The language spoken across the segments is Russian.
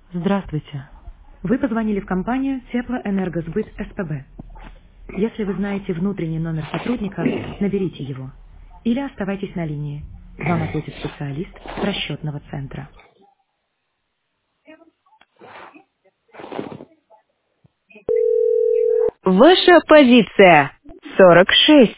Здравствуйте. Вы позвонили в компанию Теплоэнергосбыт СПБ. Если вы знаете внутренний номер сотрудника, наберите его. Или оставайтесь на линии. Вам ответит специалист с расчетного центра. Ваша позиция 46.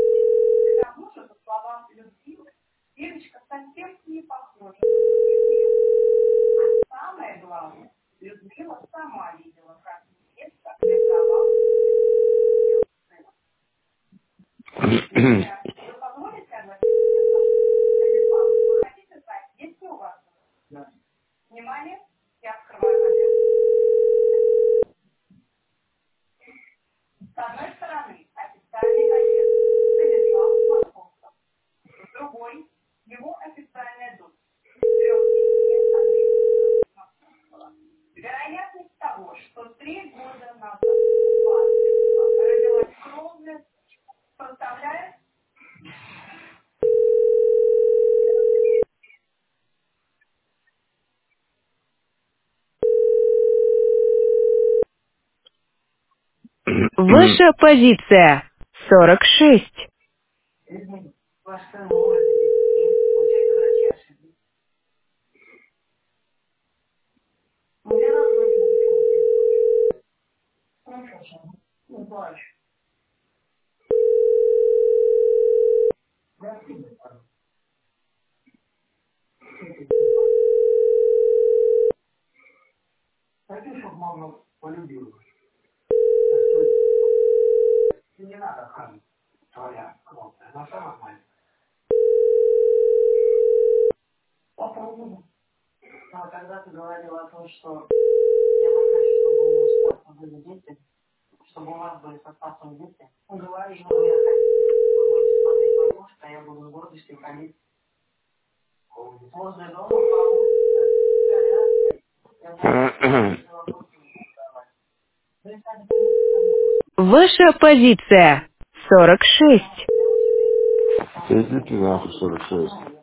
Ваша позиция 46. Ваша позиция 46. Иди ты нахуй, 46.